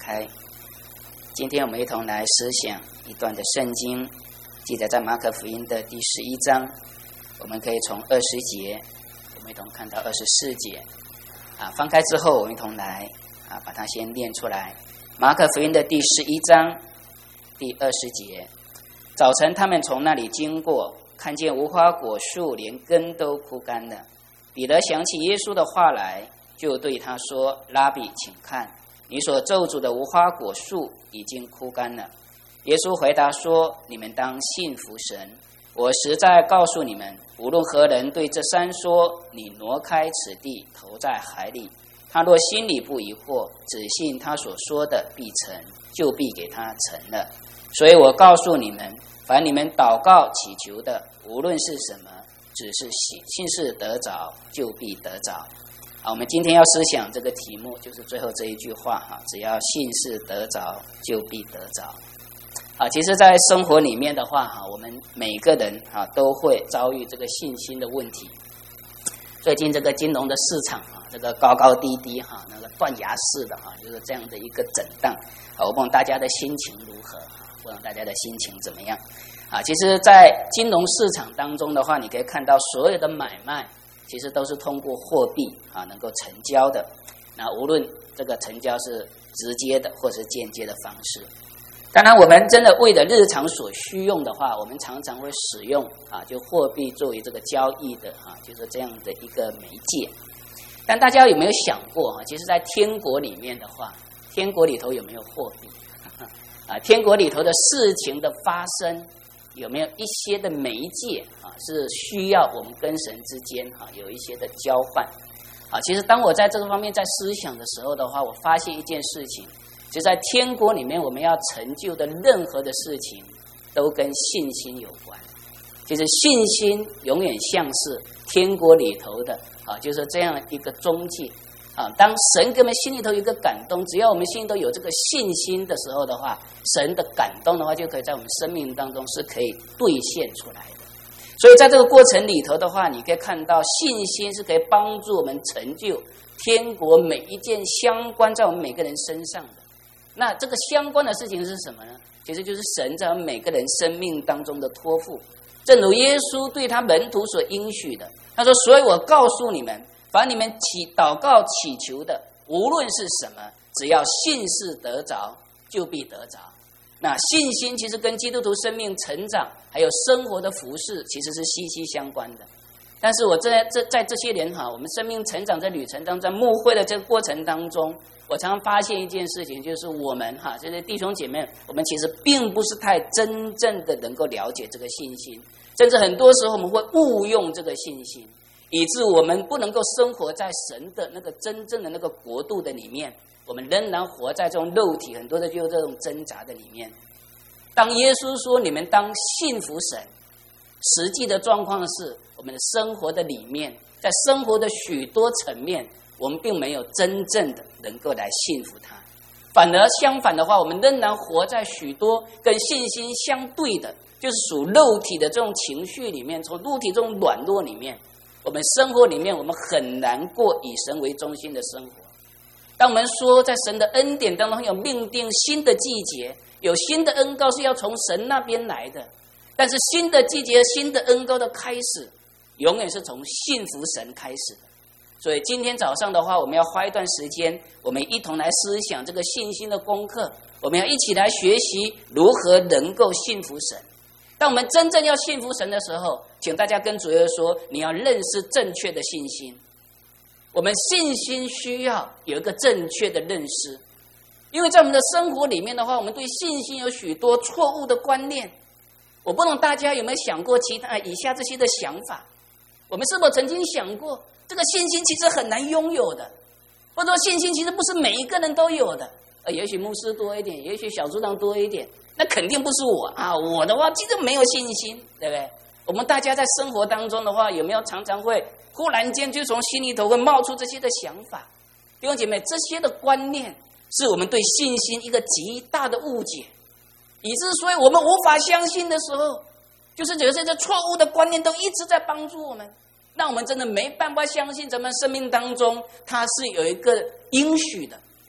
开。今天我们一同来思想一段的圣经，记载在马可福音的第11章，我们可以从20节，我们一同看到24节。翻开之后，我们一同来把它先念出来。马可福音的第11章第20节，早晨他们从那里经过，看见无花果树连根都枯干了。彼得想起耶稣的话来，就对他说：拉比，请看，你所咒诅的无花果树已经枯干了。耶稣回答说：你们当信服神。我实在告诉你们，无论何人对这山说，你挪开此地，投在海里，他若心里不疑惑，只信他所说的必成，就必给他成了。所以我告诉你们，凡你们祷告祈求的，无论是什么，只是信是得着，就必得着。我们今天要思想这个题目，就是最后这一句话，只要信是得着，就必得着。其实在生活里面的话，我们每个人都会遭遇这个信心的问题。最近这个金融的市场这个高高低低那个断崖式的就是这样的一个震荡。我不知道大家的心情如何，不知道大家的心情怎么样。其实在金融市场当中的话，你可以看到所有的买卖其实都是通过货币能够成交的。那无论这个成交是直接的或是间接的方式。当然我们真的为了日常所需用的话，我们常常会使用就货币作为这个交易的就是这样的一个媒介。但大家有没有想过其实在天国里面的话，天国里头有没有货币天国里头的事情的发生有没有一些的媒介是需要我们跟神之间有一些的交换其实当我在这个方面在思想的时候的话，我发现一件事情，就在天国里面我们要成就的任何的事情都跟信心有关。其实信心永远像是天国里头的就是这样一个中介当神给我们心里头有一个感动，只要我们心里头有这个信心的时候的话，神的感动的话就可以在我们生命当中是可以兑现出来的。所以在这个过程里头的话，你可以看到信心是可以帮助我们成就天国每一件相关在我们每个人身上的。那这个相关的事情是什么呢？其实就是神在我们每个人生命当中的托付。正如耶稣对他门徒所应许的，他说：所以我告诉你们，凡你们祷告祈求的，无论是什么，只要信是得着，就必得着。那信心其实跟基督徒生命成长还有生活的服事其实是息息相关的。但是我在这些年我们生命成长在旅程当中，在牧会的这个过程当中，我常常发现一件事情，就是我们这些弟兄姐妹，我们其实并不是太真正的能够了解这个信心，甚至很多时候我们会误用这个信心，以致我们不能够生活在神的那个真正的那个国度的里面，我们仍然活在这种肉体很多的就这种挣扎的里面。当耶稣说你们当信服神，实际的状况是我们的生活的里面，在生活的许多层面，我们并没有真正的能够来信服他，反而相反的话，我们仍然活在许多跟信心相对的，就是属肉体的这种情绪里面，从肉体这种软弱里面，我们生活里面我们很难过以神为中心的生活。当我们说在神的恩典当中有命定新的季节，有新的恩膏是要从神那边来的，但是新的季节新的恩膏的开始永远是从信服神开始的。所以今天早上的话，我们要花一段时间，我们一同来思想这个信心的功课，我们要一起来学习如何能够信服神。当我们真正要信服神的时候，请大家跟主耶稣说，你要认识正确的信心。我们信心需要有一个正确的认识，因为在我们的生活里面的话，我们对信心有许多错误的观念。我不懂大家有没有想过以下这些的想法。我们是否曾经想过，这个信心其实很难拥有的，或者说信心其实不是每一个人都有的。也许牧师多一点，也许小组长多一点，那肯定不是我我的话其实没有信心，对不对？我们大家在生活当中的话，有没有常常会忽然间就从心里头会冒出这些的想法？弟兄姐妹，这些的观念是我们对信心一个极大的误解，以致所以我们无法相信的时候，就是有些这错误的观念都一直在帮助我们，让我们真的没办法相信咱们生命当中它是有一个应许的，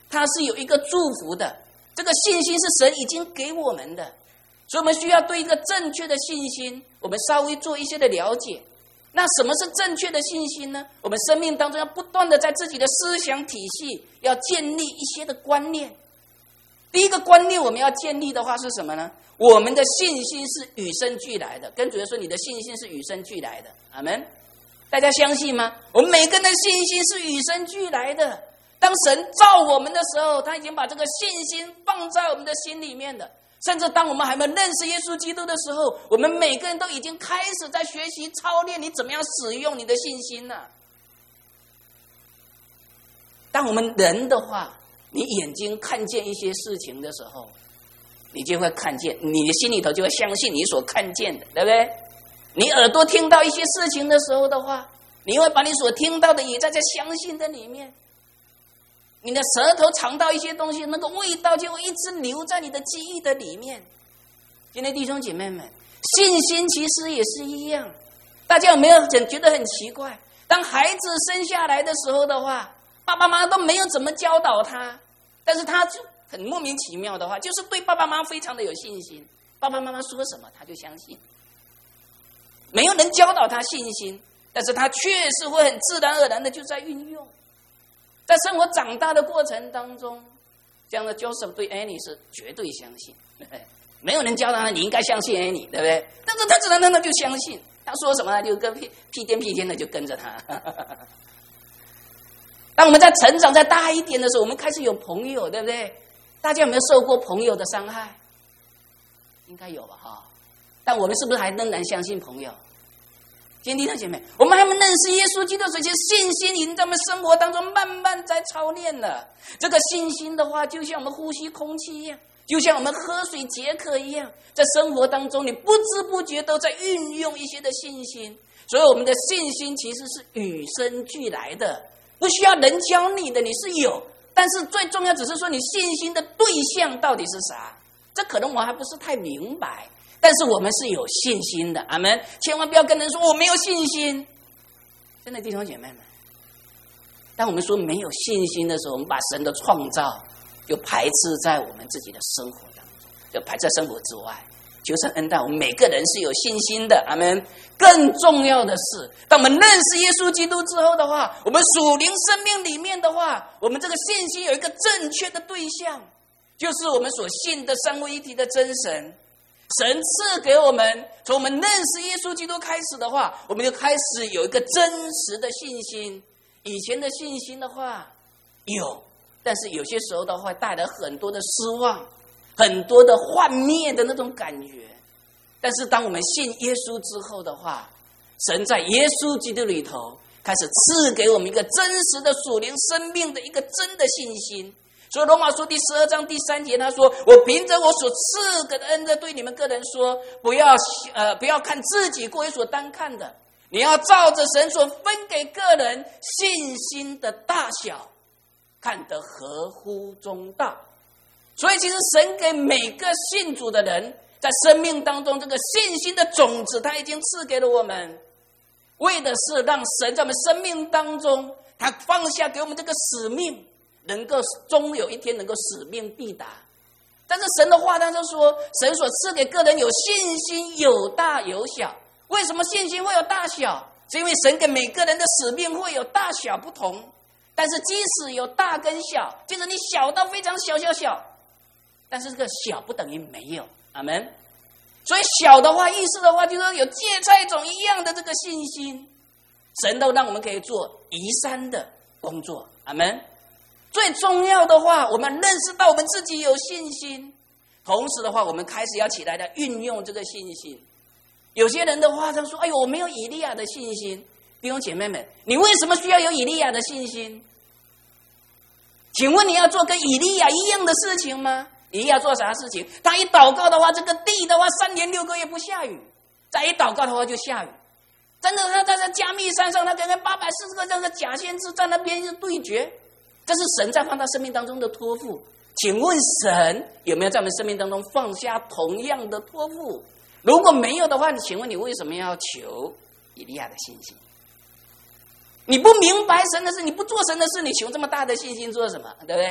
它是有一个祝福的。这个信心是神已经给我们的，所以我们需要对一个正确的信心，我们稍微做一些的了解。那什么是正确的信心呢？我们生命当中要不断的在自己的思想体系要建立一些的观念。第一个观念我们要建立的话是什么呢？我们的信心是与生俱来的。跟主耶稣说，你的信心是与生俱来的。阿们。大家相信吗？我们每个人的信心是与生俱来的。当神造我们的时候，他已经把这个信心放在我们的心里面的。甚至当我们还没认识耶稣基督的时候，我们每个人都已经开始在学习操练你怎么样使用你的信心了。当我们人的话，你眼睛看见一些事情的时候，你就会看见，你的心里头就会相信你所看见的，对不对？你耳朵听到一些事情的时候的话，你会把你所听到的也在这相信的里面。你的舌头尝到一些东西，那个味道就会一直留在你的记忆的里面。今天弟兄姐妹们，信心其实也是一样。大家有没有觉得很奇怪？当孩子生下来的时候的话，爸爸妈妈都没有怎么教导他，但是他就很莫名其妙的话，就是对爸爸妈妈非常的有信心。爸爸妈妈说什么他就相信，没有人教导他信心，但是他确实会很自然而然的就在运用。在生活长大的过程当中，这样的 Joseph 对 Annie 是绝对相信，没有人教他你应该相信 Annie， 对不对？但是他自然而然就相信，他说什么他就跟屁颠屁颠的就跟着他。当我们在成长再大一点的时候，我们开始有朋友，对不对？大家有没有受过朋友的伤害？应该有吧哈。但我们是不是还仍然相信朋友？亲爱的姐妹，我们还没认识耶稣基督的时候，信心已经在我们生活当中慢慢在操练了。这个信心的话，就像我们呼吸空气一样，就像我们喝水解渴一样，在生活当中你不知不觉都在运用一些的信心。所以我们的信心其实是与生俱来的，不需要人教你的，你是有。但是最重要只是说你信心的对象到底是啥，这可能我还不是太明白。但是我们是有信心的，阿们！千万不要跟人说我没有信心。真的弟兄姐妹们，当我们说没有信心的时候，我们把神的创造就排斥在我们自己的生活当中，就排在生活之外。求神恩待我们每个人是有信心的，阿们！更重要的是，当我们认识耶稣基督之后的话，我们属灵生命里面的话，我们这个信心有一个正确的对象，就是我们所信的三位一体的真神。神赐给我们，从我们认识耶稣基督开始的话，我们就开始有一个真实的信心。以前的信心的话有，但是有些时候的话带来很多的失望，很多的幻灭的那种感觉。但是当我们信耶稣之后的话，神在耶稣基督里头开始赐给我们一个真实的属灵生命的一个真的信心。所以罗马书第12章第3节他说，我凭着我所赐给的恩德对你们个人说，不要看自己过于所单看的，你要照着神所分给个人信心的大小看得合乎中道。所以其实神给每个信主的人在生命当中这个信心的种子他已经赐给了我们，为的是让神在我们生命当中他放下给我们这个使命，能够终有一天能够使命必达。但是神的话当中说，神所赐给个人有信心有大有小。为什么信心会有大小？是因为神给每个人的使命会有大小不同。但是即使有大跟小，即使你小到非常小，但是这个小不等于没有，阿们。所以小的话，意思的话，就是说有芥菜种一样的这个信心，神都让我们可以做移山的工作，阿们。最重要的话，我们认识到我们自己有信心，同时的话，我们开始要起来的运用这个信心。有些人的话，他说：“哎呦，我没有以利亚的信心。”弟兄姐妹们，你为什么需要有以利亚的信心？请问你要做跟以利亚一样的事情吗？以利亚做啥事情？他一祷告的话，这个地的话3年6个月不下雨；再一祷告的话就下雨。真的，他在加密山上，他跟840个这个假先知在那边就对决。这是神在放他生命当中的托付。请问神有没有在我们生命当中放下同样的托付？如果没有的话，请问你为什么要求以利亚的信心？你不明白神的事，你不做神的事，你求这么大的信心做什么？对不对？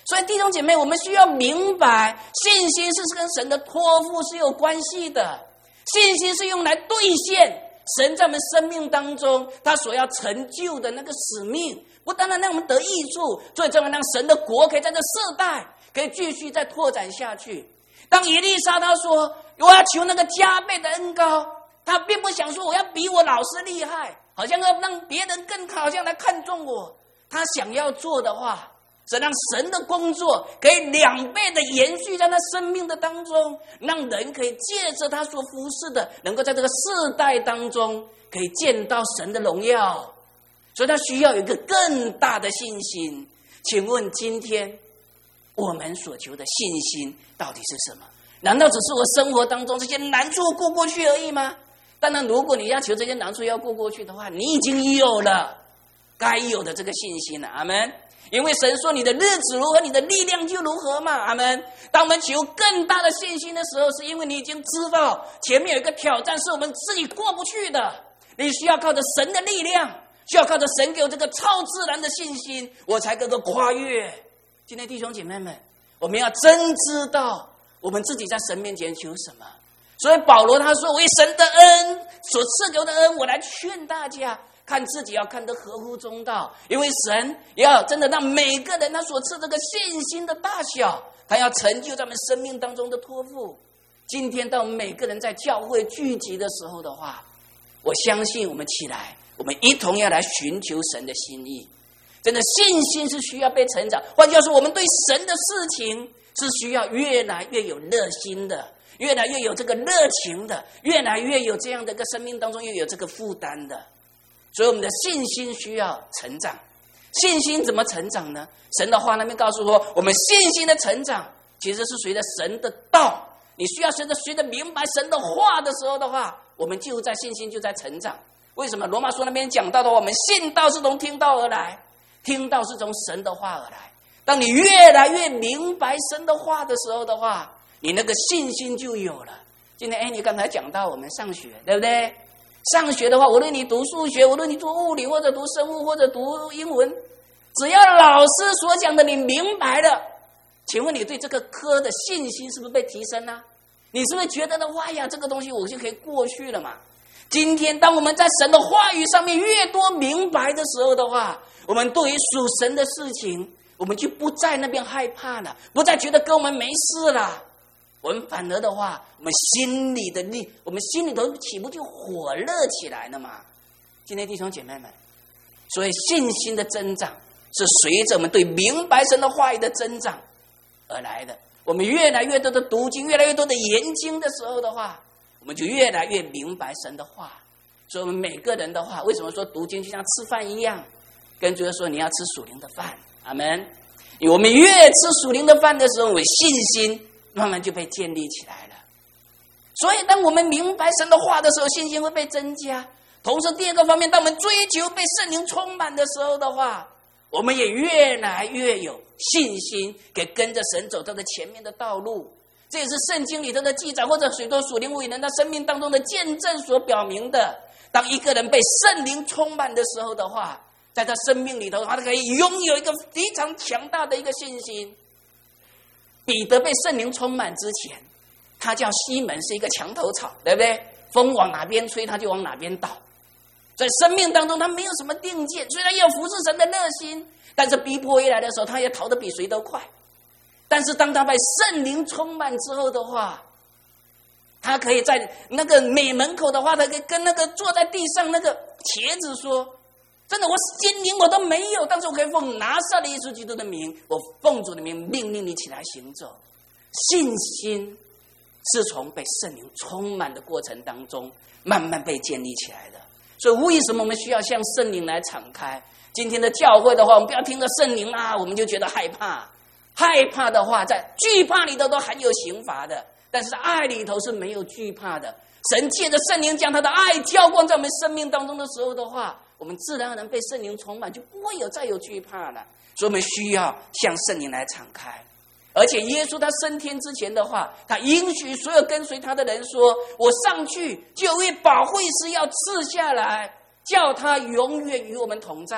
所以弟兄姐妹，我们需要明白，信心是跟神的托付是有关系的。信心是用来兑现神在我们生命当中他所要成就的那个使命，不单单让我们得益处，最重要让神的国可以在这世代可以继续再拓展下去。当以利沙他说我要求那个加倍的恩膏，他并不想说我要比我老师厉害，好像要让别人更好像来看重我。他想要做的话，是让神的工作可以2倍的延续在他生命的当中，让人可以借着他所服侍的，能够在这个世代当中可以见到神的荣耀。所以他需要有一个更大的信心。请问今天我们所求的信心到底是什么？难道只是我生活当中这些难处过过去而已吗？当然，如果你要求这些难处要过过去的话，你已经有了该有的这个信心了。阿们。因为神说你的日子如何，你的力量就如何嘛。阿们。当我们求更大的信心的时候，是因为你已经知道前面有一个挑战是我们自己过不去的，你需要靠着神的力量，需要靠着神给我这个超自然的信心，我才能够跨越。今天弟兄姐妹们，我们要真知道我们自己在神面前求什么。所以保罗他说，为神的恩所赐给我的恩，我来劝大家看自己要看得合乎中道。因为神要真的让每个人他所赐这个信心的大小，他要成就在我们生命当中的托付。今天当我们每个人在教会聚集的时候的话，我相信我们起来，我们一同要来寻求神的心意。真的信心是需要被成长，换句话说，我们对神的事情是需要越来越有热心的，越来越有这个热情的，越来越有这样的一个生命当中又有这个负担的。所以我们的信心需要成长。信心怎么成长呢？神的话那边告诉说，我们信心的成长其实是随着神的道，你需要随着明白神的话的时候的话，我们就在信心就在成长。为什么？罗马书那边讲到的话，我们信道是从听道而来，听道是从神的话而来。当你越来越明白神的话的时候的话，你那个信心就有了。今天你刚才讲到我们上学，对不对？上学的话，无论你读数学，无论你读物理，或者读生物，或者读英文，只要老师所讲的你明白了，请问你对这个科的信心是不是被提升呢？你是不是觉得呢？哇呀，这个东西我就可以过去了嘛？今天当我们在神的话语上面越多明白的时候的话，我们对于属神的事情，我们就不在那边害怕了，不再觉得跟我们没事了。我们反而的话，我们心里头岂不就火热起来了吗？今天弟兄姐妹们，所以信心的增长是随着我们对明白神的话语的增长而来的。我们越来越多的读经，越来越多的研经的时候的话，我们就越来越明白神的话。所以我们每个人的话，为什么说读经就像吃饭一样？跟主说你要吃属灵的饭，阿们。因为我们越吃属灵的饭的时候，我们信心慢慢就被建立起来了。所以当我们明白神的话的时候，信心会被增加。同时第二个方面，当我们追求被圣灵充满的时候的话，我们也越来越有信心，可以跟着神走到的前面的道路。这也是圣经里头的记载，或者许多属灵伟人他生命当中的见证所表明的。当一个人被圣灵充满的时候的话，在他生命里头，他可以拥有一个非常强大的一个信心。彼得被圣灵充满之前，他叫西门是一个墙头草，对不对？风往哪边吹，他就往哪边倒。在生命当中，他没有什么定见，虽然也有服侍神的热心，但是逼迫一来的时候，他也逃得比谁都快。但是当他被圣灵充满之后的话，他可以在那个美门口的话，他可以跟那个坐在地上那个茄子说，真的，我金银我都没有，但是我可以奉拿撒勒耶稣基督的名，我奉主的名命令你起来行走。信心是从被圣灵充满的过程当中慢慢被建立起来的。所以为什么我们需要向圣灵来敞开？今天的教会的话，我们不要听着圣灵啊，我们就觉得害怕。害怕的话，在惧怕里头都含有刑罚的，但是爱里头是没有惧怕的。神借着圣灵将他的爱浇灌在我们生命当中的时候的话，我们自然而然被圣灵充满，就不会再有惧怕了。所以我们需要向圣灵来敞开。而且耶稣他升天之前的话，他应许所有跟随他的人说，我上去就有一保惠师要赐下来，叫他永远与我们同在。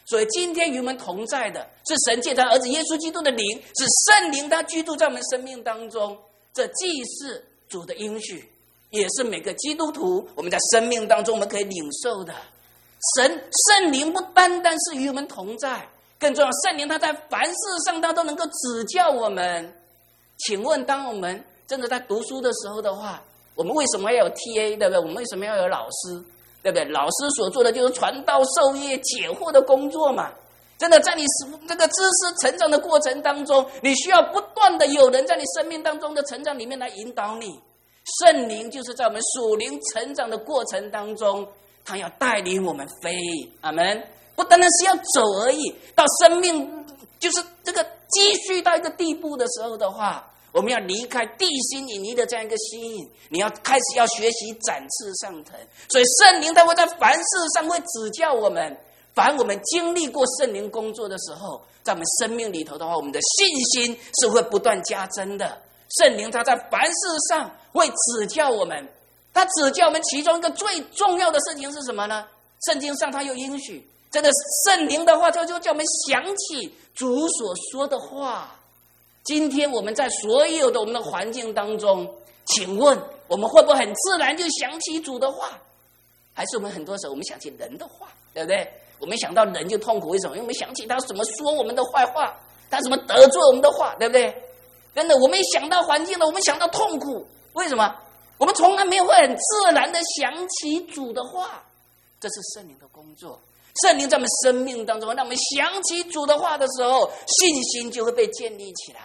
所以今天与我们同在的是神借他儿子耶稣基督的灵，是圣灵他居住在我们生命当中。这既是主的应许，也是每个基督徒我们在生命当中我们可以领受的。圣灵不单单是与我们同在，更重要，圣灵他在凡事上他都能够指教我们。请问当我们真的在读书的时候的话，我们为什么要有 TA， 对不对？我们为什么要有老师，对不对？老师所做的就是传道授业解惑的工作嘛。真的在你这个知识成长的过程当中，你需要不断的有人在你生命当中的成长里面来引导你。圣灵就是在我们属灵成长的过程当中，他要带领我们飞。阿们。不单单是要走而已，到生命就是这个继续到一个地步的时候的话，我们要离开地心引力的这样一个吸引，你要开始要学习展翅上腾。所以圣灵他会在凡事上会指教我们。凡我们经历过圣灵工作的时候，在我们生命里头的话，我们的信心是会不断加增的。圣灵他在凡事上会指教我们，他指教我们其中一个最重要的事情是什么呢？圣经上他有应许，真的圣灵的话，他就叫我们想起主所说的话。今天我们在所有的我们的环境当中，请问我们会不会很自然就想起主的话？还是我们很多时候我们想起人的话，对不对？我们想到人就痛苦，为什么？因为我们想起他怎么说我们的坏话，他怎么得罪我们的话，对不对？真的，我们想到环境了，我们想到痛苦，为什么？我们从来没有会很自然的想起主的话。这是圣灵的工作，圣灵在我们生命当中让我们想起主的话的时候，信心就会被建立起来。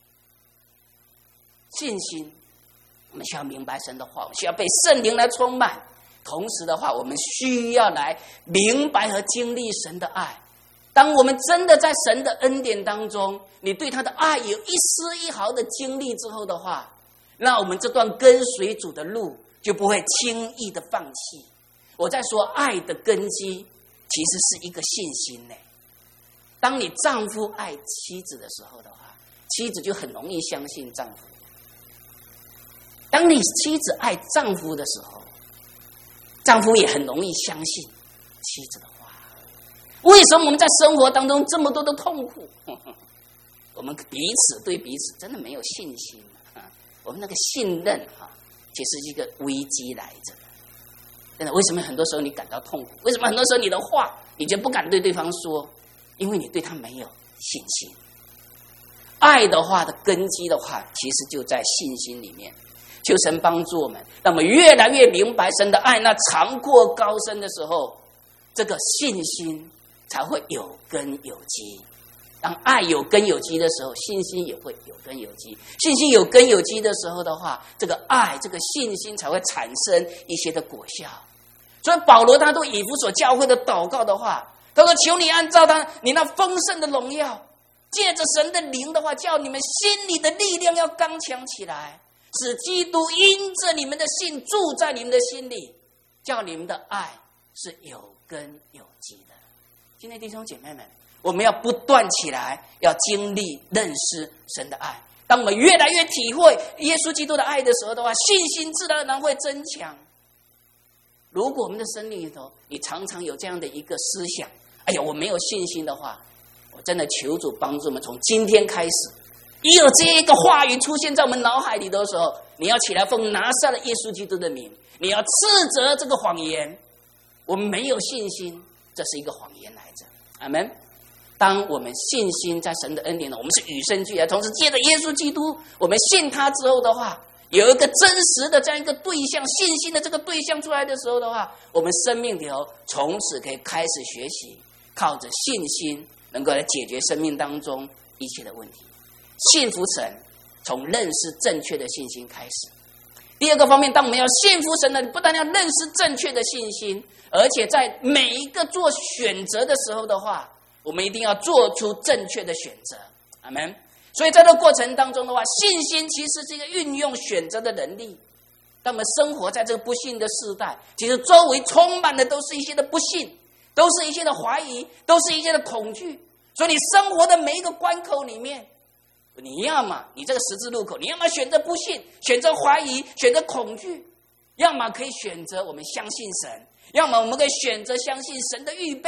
信心，我们需要明白神的话，我们需要被圣灵来充满。同时的话，我们需要来明白和经历神的爱。当我们真的在神的恩典当中，你对他的爱有一丝一毫的经历之后的话，那我们这段跟随主的路就不会轻易的放弃。我在说爱的根基其实是一个信心呢。当你丈夫爱妻子的时候的话，妻子就很容易相信丈夫。当你妻子爱丈夫的时候，丈夫也很容易相信妻子的话。为什么我们在生活当中这么多的痛苦？我们彼此对彼此真的没有信心。我们那个信任其实是一个危机来着。真的，为什么很多时候你感到痛苦？为什么很多时候你的话你就不敢对对方说？因为你对他没有信心。爱的话的根基的话，其实就在信心里面。求神帮助我们，让我们越来越明白神的爱那长阔高深的时候，这个信心才会有根有基。当爱有根有基的时候，信心也会有根有基。信心有根有基的时候的话，这个爱这个信心才会产生一些的果效。所以保罗他对以弗所教会的祷告的话，他说求你按照你那丰盛的荣耀，借着神的灵的话，叫你们心里的力量要刚强起来，使基督因着你们的信住在你们的心里，叫你们的爱是有根有基的。今天弟兄姐妹们，我们要不断起来，要经历认识神的爱。当我们越来越体会耶稣基督的爱的时候的话，信心自然而然会增强。如果我们的生命里头你常常有这样的一个思想，哎呀我没有信心的话，我真的求主帮助我们，从今天开始，一有这一个话语出现在我们脑海里的时候，你要起来奉拿撒勒耶稣基督的名，你要斥责这个谎言。我们没有信心，这是一个谎言来着。阿们。当我们信心在神的恩典呢，我们是与生俱来，同时借着耶稣基督，我们信他之后的话，有一个真实的这样一个对象，信心的这个对象出来的时候的话，我们生命里头从此可以开始学习，靠着信心能够来解决生命当中一切的问题。信服神，从认识正确的信心开始。第二个方面，当我们要信服神呢，不但要认识正确的信心，而且在每一个做选择的时候的话，我们一定要做出正确的选择。阿们。所以在这个过程当中的话，信心其实是一个运用选择的能力。当我们生活在这个不幸的世代，其实周围充满的都是一些的不幸，都是一些的怀疑，都是一些的恐惧。所以你生活的每一个关口里面，你要么你这个十字路口，你要么选择不信，选择怀疑，选择恐惧，要么可以选择我们相信神，要么我们可以选择相信神的预备。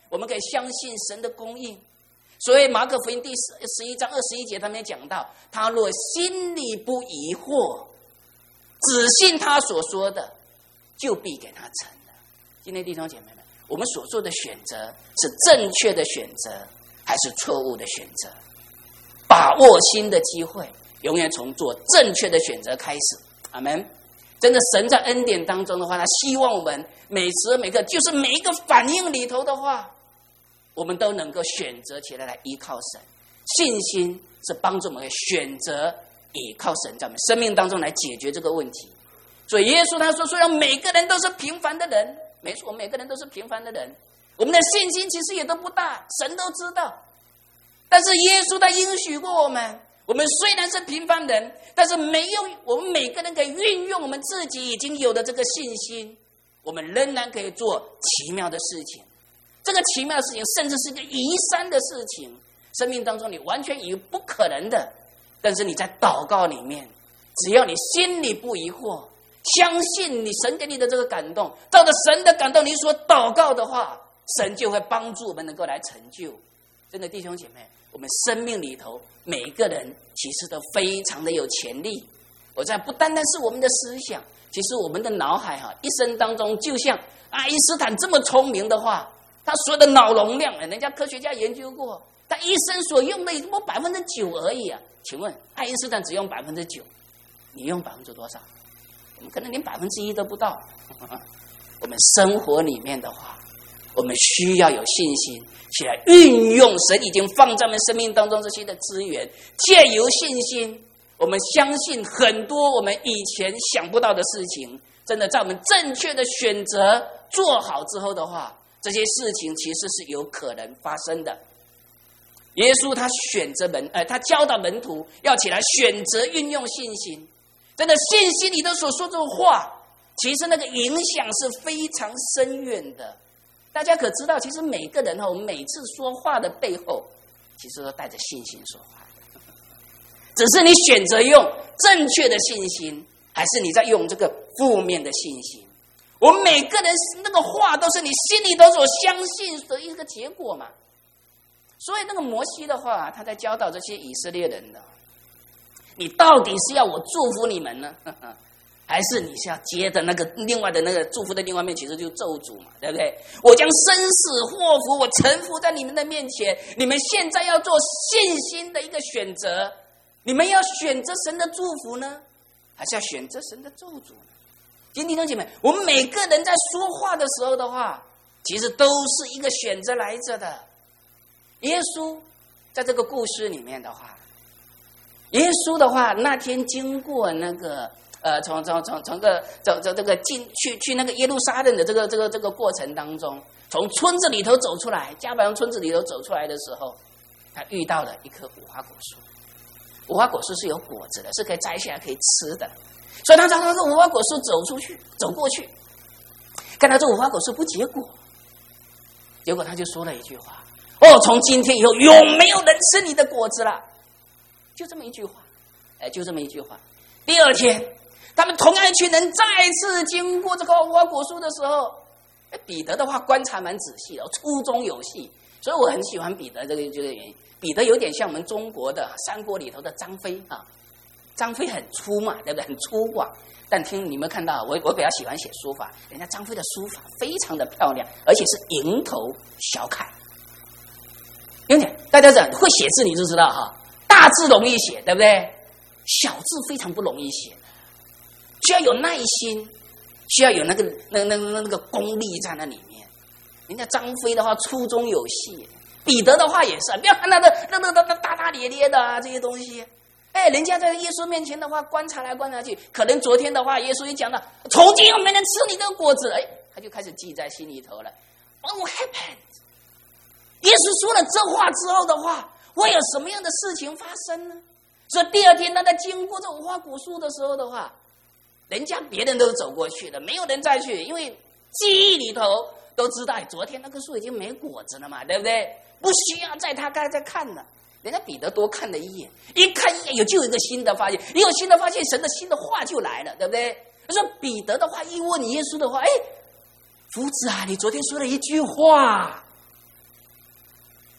我们可以相信神的供应。所以马可福音第11章21节他们也讲到，他若心里不疑惑，只信他所说的，就必给他成了。今天弟兄姐妹们，我们所做的选择是正确的选择还是错误的选择？把握新的机会，永远从做正确的选择开始。阿们。真的，神在恩典当中的话，他希望我们每时每刻，就是每一个反应里头的话，我们都能够选择起来依靠神。信心是帮助我们选择依靠神，在我们生命当中来解决这个问题。所以耶稣他说，虽然每个人都是平凡的人，没错，每个人都是平凡的人，我们的信心其实也都不大，神都知道。但是耶稣他应许过我们，我们虽然是平凡人，但是我们每个人可以运用我们自己已经有的这个信心，我们仍然可以做奇妙的事情。这个奇妙的事情甚至是一个移山的事情，生命当中你完全以为不可能的，但是你在祷告里面，只要你心里不疑惑，相信你神给你的这个感动，照着神的感动你所祷告的话，神就会帮助我们能够来成就。真的弟兄姐妹，我们生命里头每一个人其实都非常的有潜力。我在不单单是我们的思想，其实我们的脑海一生当中，就像爱因斯坦这么聪明的话，他所有的脑容量，人家科学家研究过，他一生所用的也不过 9% 而已啊。请问爱因斯坦只用 9%， 你用多少？我们可能连 1% 都不到。我们生活里面的话，我们需要有信心起来运用神已经放在我们生命当中这些的资源，借由信心，我们相信很多我们以前想不到的事情，真的在我们正确的选择做好之后的话，这些事情其实是有可能发生的。耶稣他他教导门徒要起来选择运用信心。真的，信心里头所说这种话，其实那个影响是非常深远的。大家可知道，其实每个人我们每次说话的背后，其实都带着信心说话的。只是你选择用正确的信心，还是你在用这个负面的信心。我们每个人那个话都是你心里头所相信的一个结果嘛。所以那个摩西的话，他在教导这些以色列人的，你到底是要我祝福你们呢，还是你是要接的那个另外的那个祝福的另外面，其实就是咒诅嘛，对不对？我将生死祸福我臣服在你们的面前，你们现在要做信心的一个选择，你们要选择神的祝福呢，还是要选择神的咒诅呢？今天弟兄姐妹，我们每个人在说话的时候的话，其实都是一个选择来着的。耶稣在这个故事里面的话，耶稣的话那天经过那个从这个去那个耶路撒冷的这个过程当中，从村子里头走出来，加百农村子里头走出来的时候，他遇到了一棵无花果树。无花果树是有果子的，是可以摘下来可以吃的，所以他朝那个无花果树走过去，看到这无花果树不结果，结果他就说了一句话：从今天以后永没有人吃你的果子了。就这么一句话，就这么一句话。第二天，他们同样一群人再次经过这个无花果树的时候，彼得的话观察蛮仔细的，粗中有细，所以我很喜欢彼得这个原因。彼得有点像我们中国的三国里头的张飞啊，张飞很粗嘛，对不对？很粗犷。但你们看到我比较喜欢写书法，人家张飞的书法非常的漂亮，而且是蝇头小楷。有点大家会写字你就知道哈，大字容易写，对不对？小字非常不容易写，需要有耐心，需要有那个功力在那里面。人家张飞的话粗中有细，彼得的话也是，不要看他的那大大咧咧的这些东西。人家在耶稣面前的话观察来观察去，可能昨天的话耶稣一讲到从今后没人吃你的果子，他就开始记在心里头了。What happened？ 耶稣说了这话之后的话，会有什么样的事情发生呢？所以第二天他在经过这无花果树的时候的话，人家别人都走过去了，没有人再去，因为记忆里头都知道昨天那棵树已经没果子了嘛，对不对？不需要再看了。人家彼得多看了一眼，一看一眼就有一个新的发现，一有新的发现，神的新的话就来了，对不对？他说彼得的话一问耶稣的话，夫子啊，你昨天说了一句话，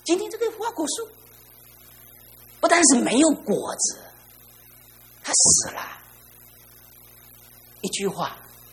今天这个无花果树不但是没有果子，它死了。一句话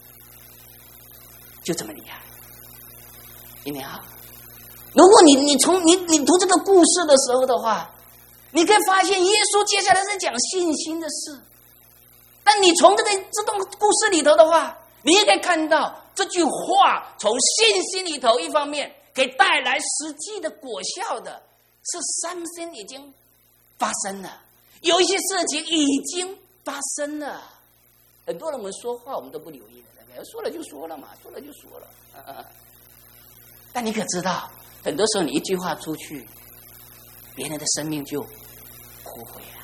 就这么厉害。今天啊，如果你读这个故事的时候的话，你可以发现耶稣接下来是讲信心的事。但你从这段故事里头的话，你也可以看到这句话从信心里头，一方面可以带来实际的果效的，是something已经发生了，有一些事情已经发生了。很多人我们说话我们都不留意的，对不对？说了就说了嘛，说了就说了。但你可知道，很多时候你一句话出去，别人的生命就枯萎了。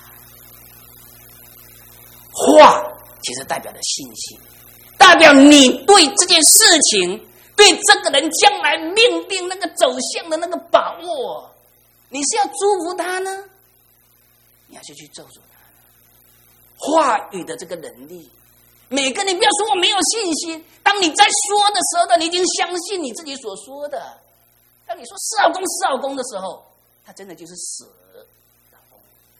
话其实代表着信心，代表你对这件事情，对这个人将来命定那个走向的那个把握，你是要祝福他呢，你要去咒诅他呢？话语的这个能力，每个人不要说我没有信心，当你在说的时候，你已经相信你自己所说的。当你说是老公的时候，他真的就是死老公。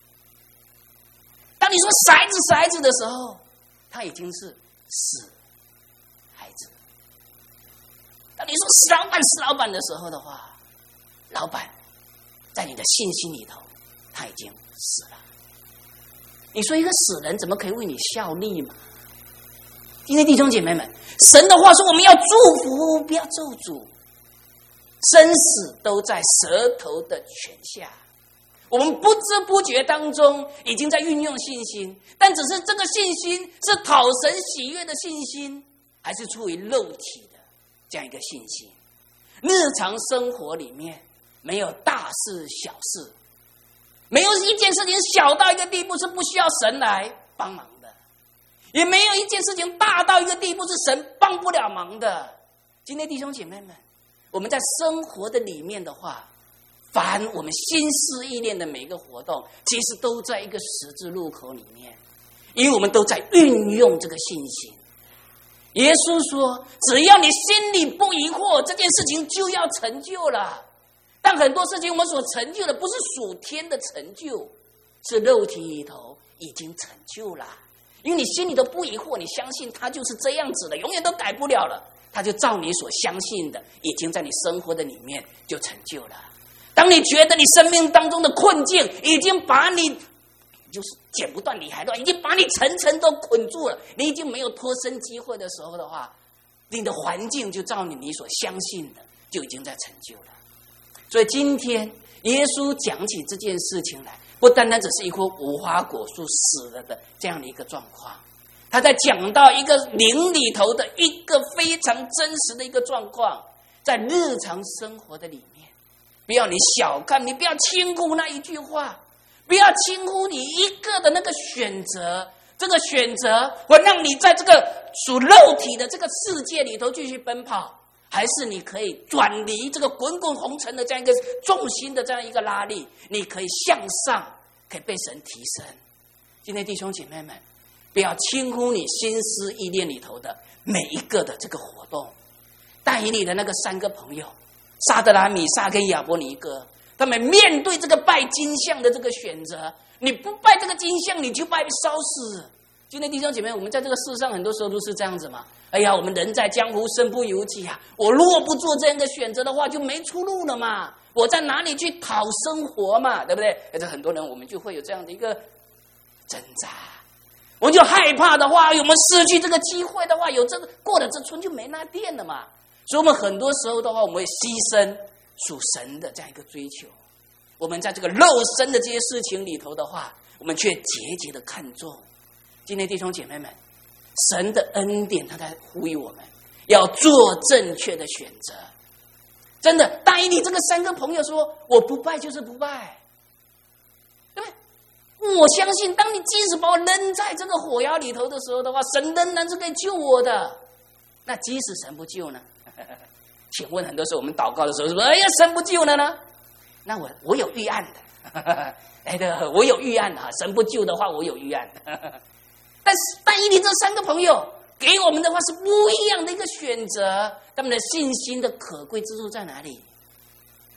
当你说孩子的时候，他已经是死孩子。当你说死老板的时候的话，老板在你的信心里头，他已经死了。你说一个死人怎么可以为你效力嘛？今天弟兄姐妹们，神的话说我们要祝福，不要咒诅。生死都在舌头的权下，我们不知不觉当中已经在运用信心，但只是这个信心是讨神喜悦的信心，还是出于肉体的这样一个信心。日常生活里面没有大事小事，没有一件事情小到一个地步是不需要神来帮忙的，也没有一件事情大到一个地步是神帮不了忙的。今天弟兄姐妹们，我们在生活的里面的话，凡我们心思意念的每一个活动，其实都在一个十字路口里面，因为我们都在运用这个信心。耶稣说，只要你心里不疑惑，这件事情就要成就了。但很多事情我们所成就的不是属天的成就，是肉体里头已经成就了。因为你心里都不疑惑，你相信它就是这样子的，永远都改不了了，它就照你所相信的，已经在你生活的里面就成就了。当你觉得你生命当中的困境已经把你就是剪不断理还乱，已经把你层层都捆住了，你已经没有脱身机会的时候的话，你的环境就照你所相信的就已经在成就了。所以今天耶稣讲起这件事情来，不单单只是一棵无花果树死了的这样的一个状况，他在讲到一个灵里头的一个非常真实的一个状况，在日常生活的里面，不要你小看，你不要轻忽那一句话，不要轻忽你一个的那个选择，这个选择会让你在这个属肉体的这个世界里头继续奔跑，还是你可以转离这个滚滚红尘的这样一个重心的这样一个拉力，你可以向上，可以被神提升。今天弟兄姐妹们，不要轻忽你心思意念里头的每一个的这个活动。但以理的那个三个朋友撒德拉米撒跟亚伯尼哥，他们面对这个拜金像的这个选择，你不拜这个金像，你就拜烧死。今天弟兄姐妹，我们在这个世上很多时候都是这样子嘛。哎呀，我们人在江湖身不由己啊！我如果不做这样的选择的话，就没出路了嘛。我在哪里去讨生活嘛？对不对？这很多人我们就会有这样的一个挣扎。我就害怕的话，我们失去这个机会的话，有这个过了这村就没那店了嘛。所以我们很多时候的话，我们会牺牲属神的这样一个追求。我们在这个肉身的这些事情里头的话，我们却节节的看重。今天弟兄姐妹们，神的恩典他在呼吁我们要做正确的选择。真的，大以利这个三个朋友说，我不拜就是不拜，对不对？我相信当你即使把我扔在这个火窑里头的时候的话，神仍然是可以救我的。那即使神不救呢？请问很多时候我们祷告的时候是不是哎呀神不救了呢？那我有预案的哎对，我有预案的，神不救的话我有预案的。但是但以理这三个朋友给我们的话是不一样的一个选择，他们的信心的可贵之处在哪里？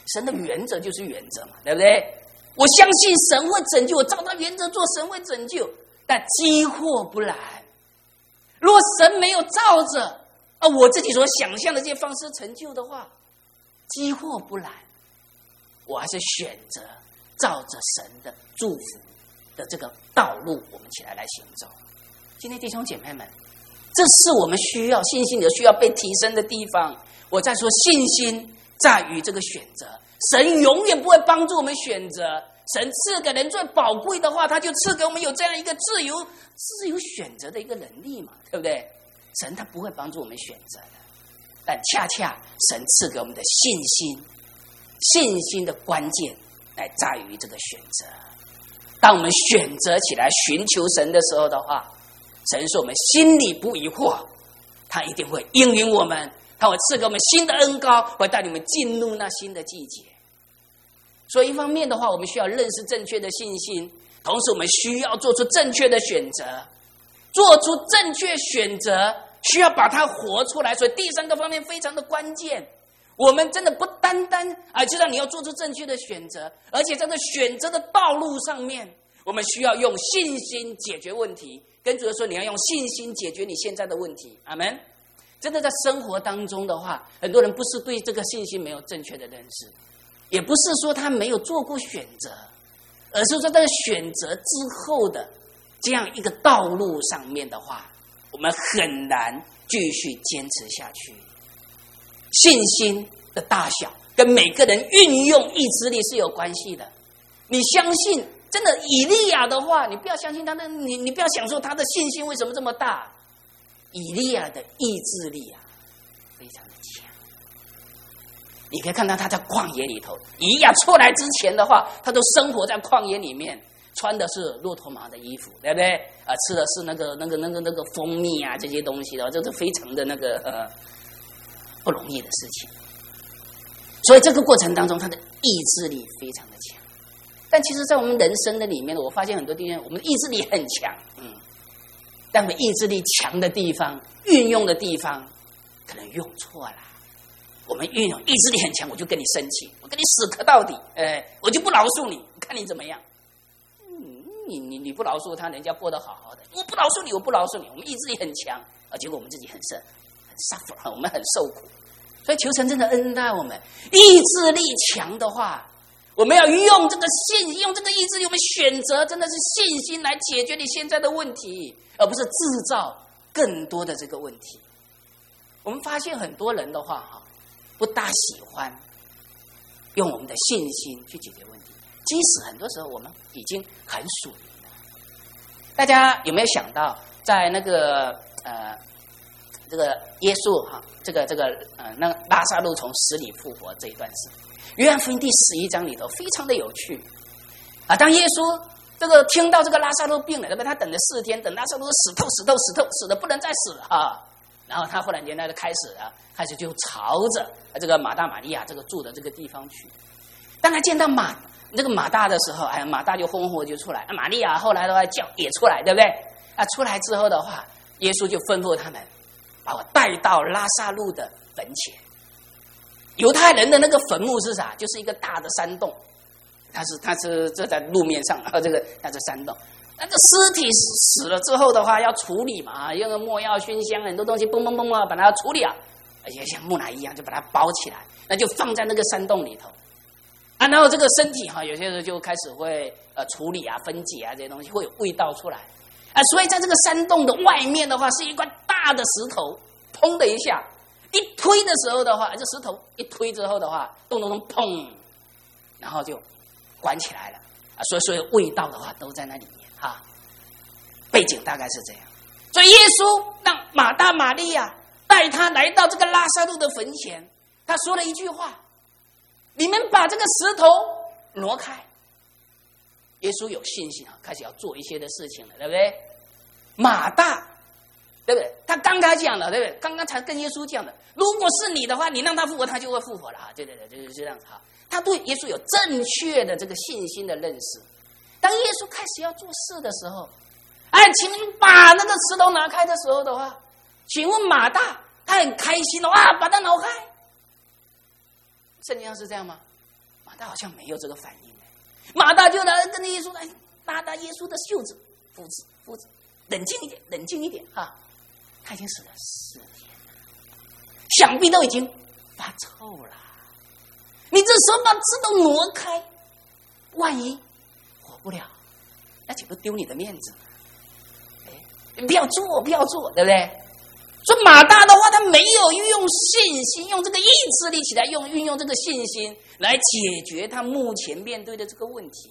神的原则就是原则嘛，对不对？我相信神会拯救，我照他原则做，神会拯救，但机祸不来。如果神没有照着我自己所想象的这些方式成就的话，机祸不来，我还是选择照着神的祝福的这个道路，我们起来行走。今天弟兄姐妹们，这是我们需要信心的需要被提升的地方。我在说信心在于这个选择，神永远不会帮助我们选择。神赐给人最宝贵的话，他就赐给我们有这样一个自由选择的一个能力嘛，对不对？神他不会帮助我们选择的，但恰恰神赐给我们的信心的关键乃在于这个选择。当我们选择起来寻求神的时候的话，神说我们心里不疑惑，他一定会应允我们，他会赐给我们新的恩膏，会带你们进入那新的季节。所以一方面的话，我们需要认识正确的信心，同时我们需要做出正确的选择。做出正确选择需要把它活出来，所以第三个方面非常的关键。我们真的不单单知道你要做出正确的选择，而且在这选择的道路上面，我们需要用信心解决问题。跟主说，你要用信心解决你现在的问题。阿们。真的在生活当中的话，很多人不是对这个信心没有正确的认识，也不是说他没有做过选择，而是说在选择之后的这样一个道路上面的话，我们很难继续坚持下去。信心的大小跟每个人运用意志力是有关系的。你相信真的以利亚的话，你不要相信他的，你不要想说他的信心为什么这么大。以利亚的意志力非常的强。你可以看到他在旷野里头，以利亚出来之前的话，他都生活在旷野里面，穿的是骆驼毛的衣服，对不对？吃的是那个蜂蜜这些东西的，这是非常的不容易的事情。所以这个过程当中，他的意志力非常的强。但其实在我们人生的里面，我发现很多地方我们意志力很强，但我们意志力强的地方，运用的地方可能用错了。我们运用意志力很强，我就跟你生气，我跟你死磕到底，我就不饶恕你，看你怎么样。你不饶恕他，人家过得好好的，我不饶恕你，我不饶恕你。我们意志力很强，结果我们自己很 suffer， 我们很受苦。所以求神真的恩待我们，意志力强的话，我们要用这个用这个意志力，我们选择真的是信心来解决你现在的问题，而不是制造更多的这个问题。我们发现很多人的话不大喜欢用我们的信心去解决问题，即使很多时候我们已经很属灵了。大家有没有想到，在那个这个耶稣那拉撒路从死里复活这一段事，约翰福音第11章里头非常的有趣当耶稣听到这个拉撒路病了，对不对？他等了4天，等拉撒路死的不能再死了然后他忽然间就开始就朝着这个马大马利亚住的这个地方去。当他见到马大的时候，马大就轰轰就出来，玛利亚后来的话叫也出来，对不对？出来之后的话，耶稣就吩咐他们把我带到拉撒路的坟前。犹太人的那个坟墓是啥？就是一个大的山洞，它是这在路面上，它是山洞。那这尸体死了之后的话，要处理嘛，用个没药、熏香，很多东西嘣把它处理而且像木乃伊一样就把它包起来，那就放在那个山洞里头然后这个身体有些人就开始会处理分解这些东西，会有味道出来所以在这个山洞的外面的话，是一块大的石头，砰的一下，一推的时候的话，这石头一推之后的话，咚砰，然后就关起来了所以味道的话都在那里面背景大概是这样。所以耶稣让马大马利亚带他来到这个拉撒路的坟前，他说了一句话：你们把这个石头挪开。耶稣有信心开始要做一些的事情了，对不对？马大，对不对？他刚才讲了，对不对？刚刚才跟耶稣讲的，如果是你的话，你让他复活，他就会复活了对，就是这样子他对耶稣有正确的这个信心的认识。当耶稣开始要做事的时候，请你把那个石头拿开的时候的话，请问马大他很开心把它挪开。圣经上是这样吗？ 大好像没有这个反应。马大就来跟耶稣来拉耶稣的袖子，夫子，冷静一点哈！他已经死了4天了，想必都已经发臭了。你这时候把字都挪开，万一活不了，那岂不丢你的面子吗？不要做，对不对？说马大的话，他没有运用信心，用这个意志力起来，运用这个信心来解决他目前面对的这个问题。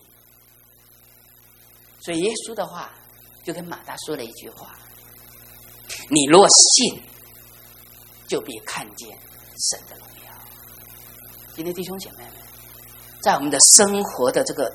所以耶稣的话就跟马大说了一句话：你若信，就必看见神的荣耀。今天弟兄姐妹们，在我们的生活的这个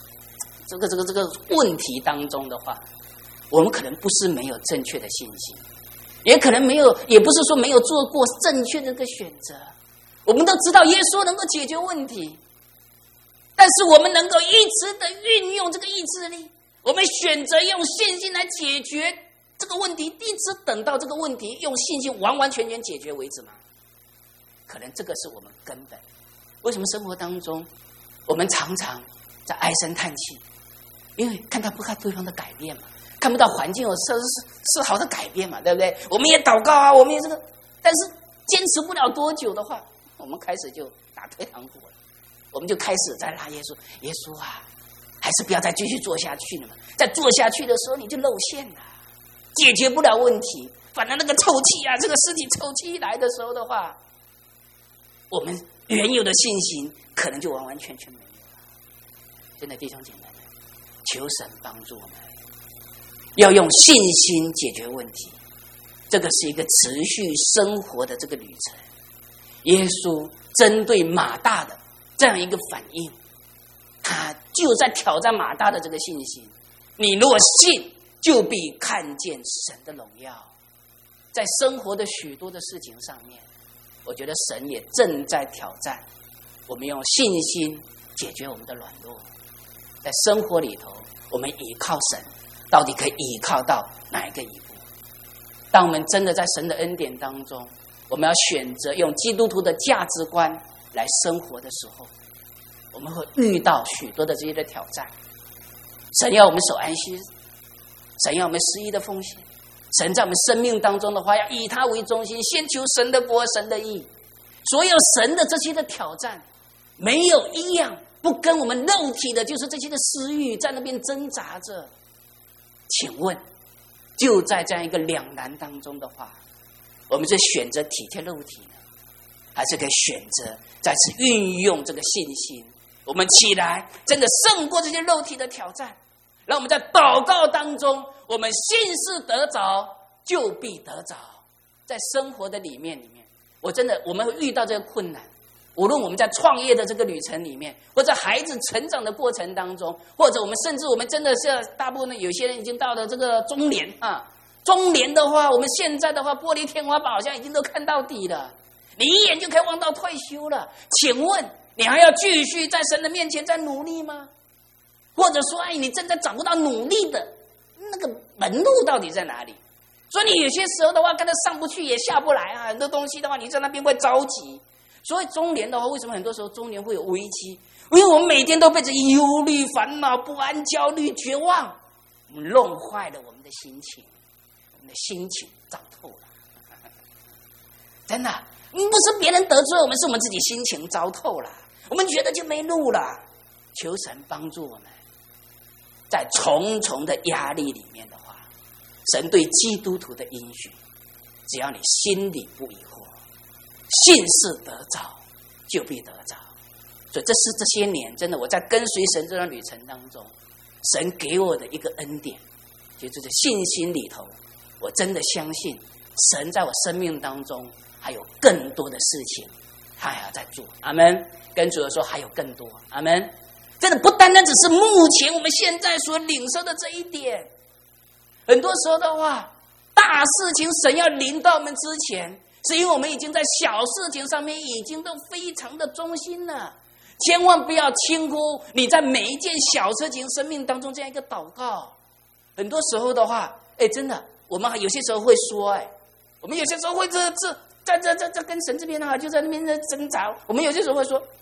问题当中的话，我们可能不是没有正确的信心，也可能没有，也不是说没有做过正确的这个选择。我们都知道耶稣能够解决问题，但是我们能够一直的运用这个意志力，我们选择用信心来解决这个问题，一直等到这个问题用信心完完全全解决为止吗？可能这个是我们根本。为什么生活当中我们常常在唉声叹气？因为看到不看对方的改变嘛，看不到环境有丝毫的改变嘛，对不对？我们也祷告啊，我们也这个，但是坚持不了多久的话，我们开始就打退堂鼓了，我们就开始在拉耶稣，耶稣啊，还是不要再继续做下去了嘛。再做下去的时候，你就露馅了，解决不了问题，反正那个臭气啊，这个尸体臭气一来的时候的话，我们原有的信心可能就完完全全没有了。真的弟兄姐妹们，求神帮助我们，要用信心解决问题，这个是一个持续生活的这个旅程。耶稣针对马大的这样一个反应，他就在挑战马大的这个信心。你若信，就必看见神的荣耀。在生活的许多的事情上面，我觉得神也正在挑战我们，用信心解决我们的软弱。在生活里头，我们依靠神，到底可以依靠到哪一个一步？当我们真的在神的恩典当中，我们要选择用基督徒的价值观来生活的时候，我们会遇到许多的这些的挑战。神要我们守安息日，神要我们施一的奉献，神在我们生命当中的话，要以他为中心，先求神的国，神的义。所有神的这些的挑战，没有一样不跟我们肉体的，就是这些的私欲在那边挣扎着。请问，就在这样一个两难当中的话，我们是选择体贴肉体呢，还是可以选择再次运用这个信心？我们起来，真的胜过这些肉体的挑战。让我们在祷告当中，我们信是得着，就必得着。在生活的里面，我们会遇到这个困难。无论我们在创业的这个旅程里面，或者孩子成长的过程当中，或者我们甚至我们真的是大部分的有些人已经到了这个中年啊，中年的话，我们现在的话，玻璃天花板好像已经都看到底了，你一眼就可以望到退休了。请问你还要继续在神的面前再努力吗？或者说，你正在找不到努力的那个门路到底在哪里？所以你有些时候的话，跟他上不去也下不来啊，很多东西的话，你在那边会着急。所以中年的话，为什么很多时候中年会有危机？因为我们每天都被这忧虑、烦恼、不安、焦虑、绝望，我们弄坏了我们的心情，我们的心情糟透了。真的，不是别人得罪我们，是我们自己心情糟透了，我们觉得就没路了。求神帮助我们，在重重的压力里面的话，神对基督徒的应许，只要你心里不疑惑，信是得着，就必得着。所以这是这些年真的我在跟随神这段旅程当中，神给我的一个恩典，就这个信心里头，我真的相信神在我生命当中还有更多的事情，他还要在做。阿们。跟主说还有更多。阿们。真的不单单只是目前我们现在所领受的这一点，很多时候的话，大事情神要临到我们之前，是因为我们已经在小事情上面已经都非常的忠心了。千万不要轻忽你在每一件小事情生命当中这样一个祷告。很多时候的话，真的我们有些时候会说，我们有些时候会在跟神这边的话就在那边挣扎。我们有些时候会说，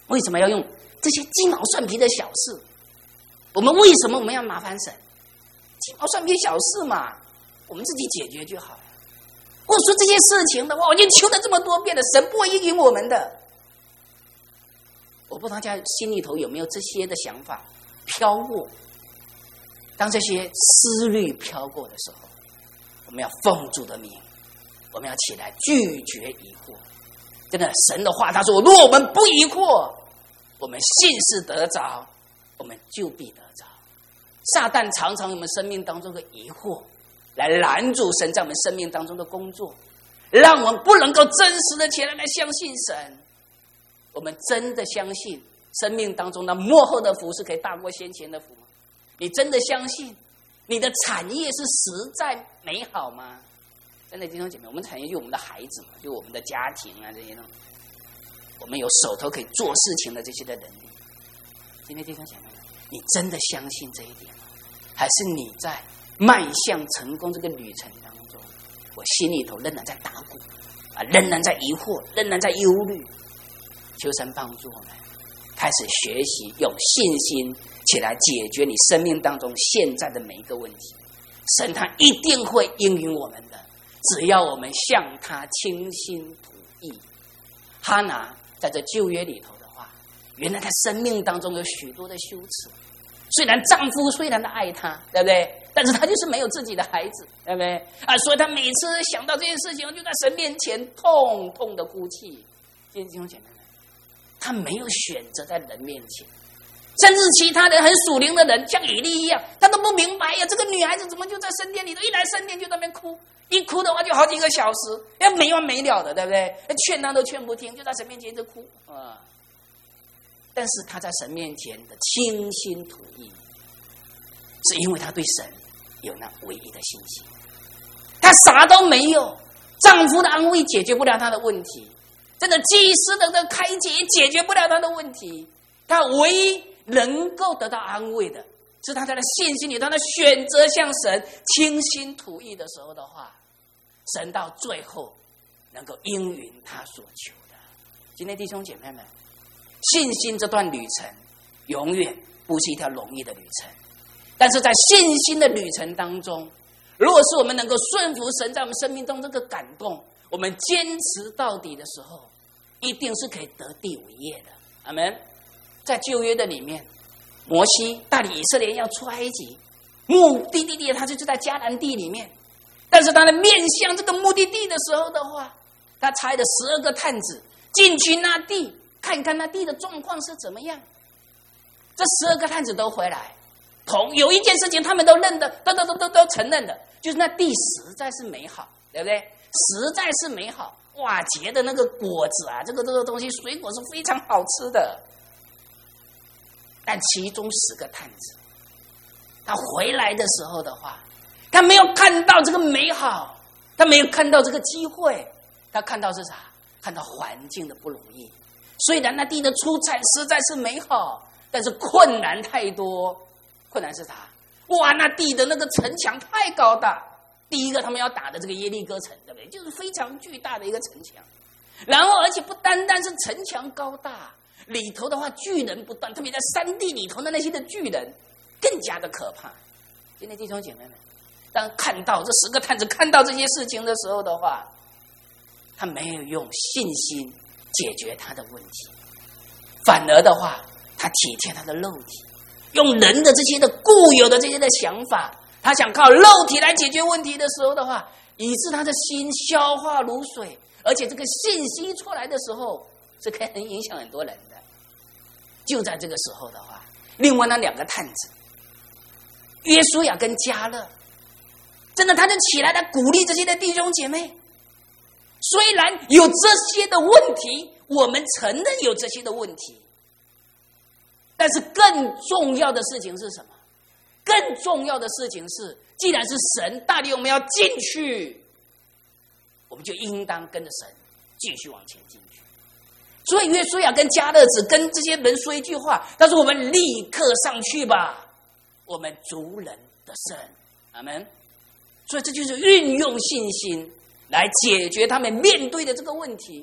为什么要用这些鸡毛蒜皮的小事？我们为什么我们要麻烦神？鸡毛蒜皮小事嘛，我们自己解决就好了。我说这些事情的话，我已经求了这么多遍了，神不会应允我们的。我不知道大家心里头有没有这些的想法飘过？当这些思虑飘过的时候，我们要奉主的名，我们要起来拒绝疑惑。真的，神的话他说，若我们不疑惑，我们信是得着，我们就必得着。撒旦常常用我们生命当中的疑惑来拦住神在我们生命当中的工作，让我们不能够真实的起来相信神。我们真的相信生命当中的末后的福是可以大过先前的福吗？你真的相信你的产业是实在美好吗？真的弟兄姐妹，我们产业就我们的孩子嘛，就我们的家庭啊，这些东西，我们有手头可以做事情的这些的能力。今天弟兄姐妹，你真的相信这一点吗？还是你在迈向成功这个旅程当中，我心里头仍然在打鼓啊，仍然在疑惑，仍然在忧虑？求神帮助我们开始学习用信心起来解决你生命当中现在的每一个问题。神他一定会应允我们的，只要我们向他倾心吐意。哈拿在这旧约里头的话，原来他生命当中有许多的羞耻，虽然丈夫虽然的爱她，对不对？但是她就是没有自己的孩子，对不对？啊，所以她每次想到这件事情，就在神面前痛痛的哭泣。弟兄姐妹们，她没有选择在人面前，甚至其他人很属灵的人，像以利一样，他都不明白呀，这个女孩子怎么就在圣殿里头，一来圣殿就在那边哭，一哭的话就好几个小时，要没完没了的，对不对？劝她都劝不听，就在神面前一直哭啊。但是她在神面前的倾心吐意，是因为她对神有那唯一的信心。她啥都没有，丈夫的安慰解决不了她的问题，真的祭司的开解也解决不了她的问题。她唯一能够得到安慰的是她在信心里，当她选择向神倾心吐意的时候的话，神到最后能够应允她所求的。今天弟兄姐妹们，信心这段旅程永远不是一条容易的旅程，但是在信心的旅程当中，如果是我们能够顺服神在我们生命中这个感动，我们坚持到底的时候，一定是可以得地为业的。阿们。在旧约的里面，摩西带领以色列人要出埃及，目的地他就是在迦南地里面，但是他的面向这个目的地的时候的话，他差了12个探子进去那地，看看那地的状况是怎么样。这12个探子都回来，有一件事情他们都认得，都承认的，就是那地实在是美好，对不对？实在是美好，哇，结的那个果子啊，这个东西水果是非常好吃的。但其中10个探子，他回来的时候的话，他没有看到这个美好，他没有看到这个机会，他看到是啥？看到环境的不容易。虽然那地的出产实在是美好，但是困难太多。困难是啥？哇，那地的那个城墙太高大。第一个他们要打的这个耶利哥城，对不对？就是非常巨大的一个城墙。然后而且不单单是城墙高大，里头的话巨人不断，特别在山地里头的那些的巨人更加的可怕。今天弟兄姐妹们，当看到这10个探子看到这些事情的时候的话，他没有用信心解决他的问题，反而的话他体贴他的肉体，用人的这些的固有的这些的想法，他想靠肉体来解决问题的时候的话，以致他的心消化如水，而且这个信息出来的时候是可以很影响很多人的。就在这个时候的话，另外那2个探子约书亚跟迦勒，真的他就起来鼓励这些的弟兄姐妹，虽然有这些的问题，我们承认有这些的问题，但是更重要的事情是什么？更重要的事情是，既然是神带领我们要进去，我们就应当跟着神继续往前进去。所以约书亚跟迦勒只跟这些人说一句话，他说我们立刻上去吧，我们族人的胜。阿们。所以这就是运用信心来解决他们面对的这个问题。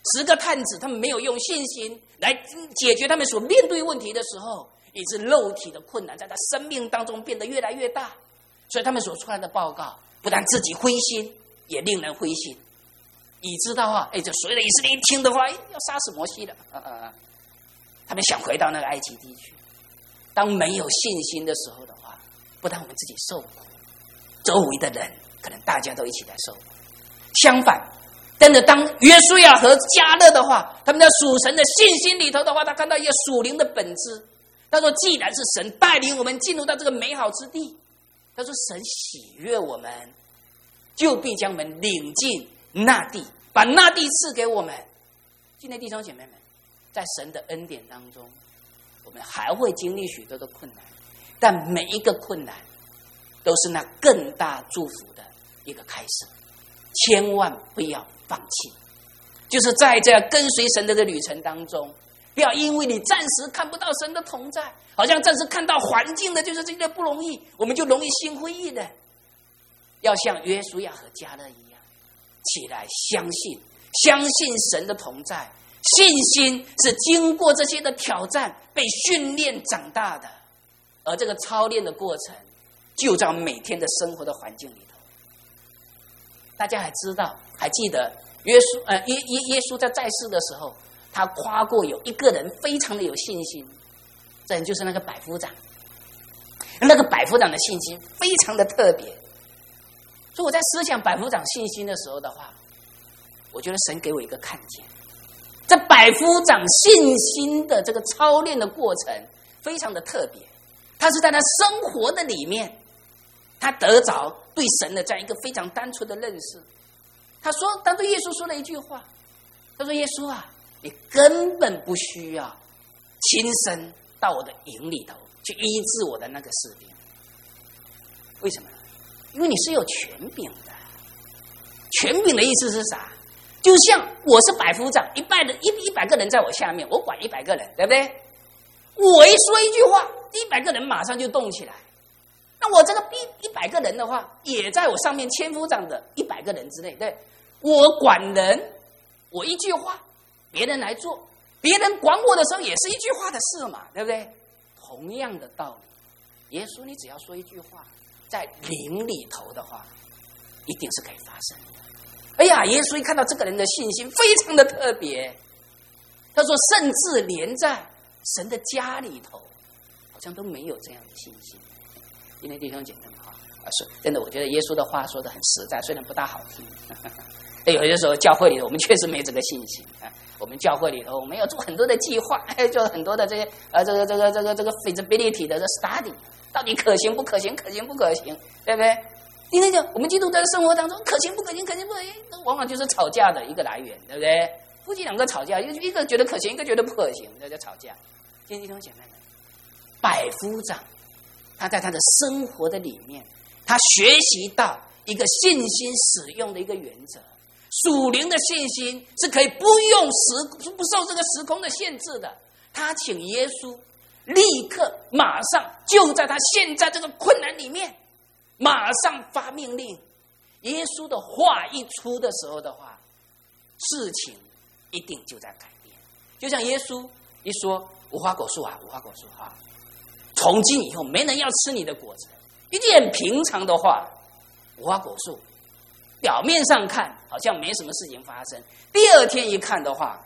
10个探子他们没有用信心来解决他们所面对问题的时候，以致肉体的困难在他生命当中变得越来越大，所以他们所出来的报告不但自己灰心，也令人灰心，以致到这所有的以色列一听的话，要杀死摩西了。他们想回到那个埃及地去。当没有信心的时候的话，不但我们自己受苦，周围的人可能大家都一起来受苦。相反，真的当约书亚和迦勒的话，他们在属神的信心里头的话，他看到一个属灵的本质。他说既然是神带领我们进入到这个美好之地，他说神喜悦我们，就必将我们领进那地，把那地赐给我们。今天弟兄姐妹们，在神的恩典当中，我们还会经历许多的困难，但每一个困难都是那更大祝福的一个开始。千万不要放弃，就是在这样跟随神的旅程当中，不要因为你暂时看不到神的同在，好像暂时看到环境的就是这个不容易，我们就容易心灰意冷。要像约书亚和迦勒一样，起来相信神的同在。信心是经过这些的挑战被训练长大的，而这个操练的过程就在每天的生活的环境里头。大家还记得耶稣在世的时候，他夸过有一个人非常的有信心，这人就是那个百夫长。那个百夫长的信心非常的特别，所以我在思想百夫长信心的时候的话，我觉得神给我一个看见，这百夫长信心的这个操练的过程非常的特别，他是在他生活的里面，他得着对神的这样一个非常单纯的认识。他对耶稣说了一句话，他说：“耶稣啊，你根本不需要亲身到我的营里头去医治我的那个士兵。为什么？因为你是有权柄的。权柄的意思是啥？就像我是百夫长，100个人在我下面，我管100个人，对不对？我一说一句话，100个人马上就动起来。那我这个100个人的话，也在我上面千夫长的100个人之内，对，我管人，我一句话，别人来做，别人管我的时候也是一句话的事嘛，对不对？同样的道理，耶稣你只要说一句话，在灵里头的话，一定是可以发生的。哎呀，耶稣一看到这个人的信心非常的特别，他说甚至连在神的家里头，好像都没有这样的信心。因为弟兄姐妹们真的，我觉得耶稣的话说得很实在，虽然不大好听。有些时候教会里头我们确实没这个信心。我们教会里头我们要做很多的计划，做很多的这些这个 feasibility 的 study， 到底可行不可行，可行不可行，对不对？因为我们基督徒的生活当中，可行不可行，可行不可行，往往就是吵架的一个来源，对不对？夫妻两个吵架，一个觉得可行，一个觉得不可行，那就吵架。弟兄姐妹们，百夫长他在他的生活的里面，他学习到一个信心使用的一个原则。属灵的信心是可以不受这个时空的限制的。他请耶稣立刻马上就在他现在这个困难里面马上发命令。耶稣的话一出的时候的话，事情一定就在改变。就像耶稣一说无花果树啊，无花果树啊，从今以后没人要吃你的果子，一件很平常的话，无花果树表面上看好像没什么事情发生，第二天一看的话，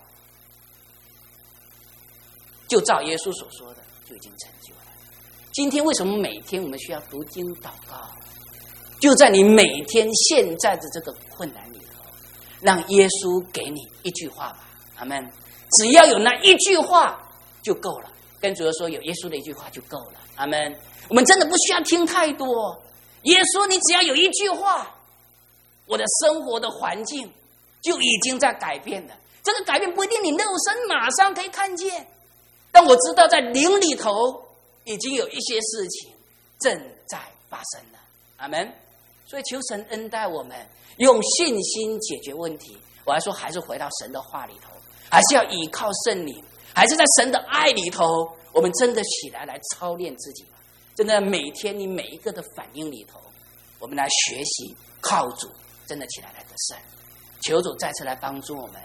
就照耶稣所说的就已经成就了。今天为什么每天我们需要读经祷告？就在你每天现在的这个困难里头，让耶稣给你一句话吧，阿们。只要有那一句话就够了，跟主说有耶稣的一句话就够了，阿们。我们真的不需要听太多，耶稣你只要有一句话，我的生活的环境就已经在改变了。这个改变不一定你肉身马上可以看见，但我知道在灵里头已经有一些事情正在发生了，阿们。所以求神恩待我们用信心解决问题。我还说还是回到神的话里头，还是要依靠圣灵，还是在神的爱里头，我们真的起来操练自己。真的每天你每一个的反应里头，我们来学习靠主真的起来得胜。求主再次来帮助我们，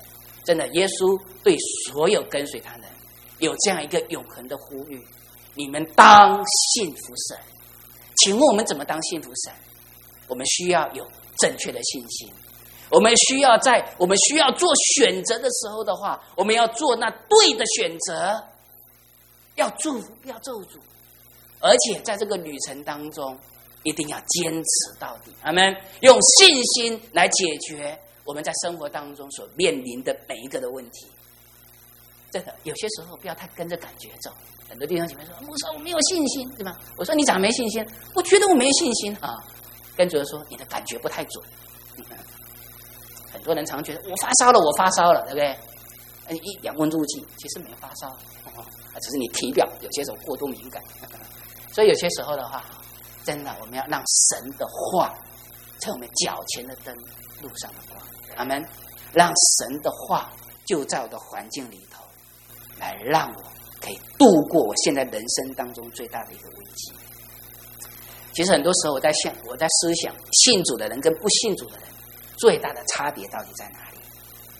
真的，耶稣对所有跟随他的人有这样一个永恒的呼吁：你们当信服神。请问我们怎么当信服神？我们需要有正确的信心。我们需要做选择的时候的话，我们要做那对的选择，要祝福，不要咒诅。而且在这个旅程当中，一定要坚持到底。阿们。用信心来解决我们在生活当中所面临的每一个的问题。真的，有些时候不要太跟着感觉走。很多弟兄姐妹说：“牧师，我没有信心，对吧？”我说：“你咋没信心？”我觉得我没信心啊。跟主说：“你的感觉不太准。”很多人常觉得我发烧了，对不对？一量温度计，其实没发烧，只是你体表有些时候过度敏感。所以有些时候的话，真的我们要让神的话成为我们脚前的灯，路上的光。阿们。让神的话就在我的环境里头，来让我可以度过我现在人生当中最大的一个危机。其实很多时候我在思想，信主的人跟不信主的人最大的差别到底在哪里？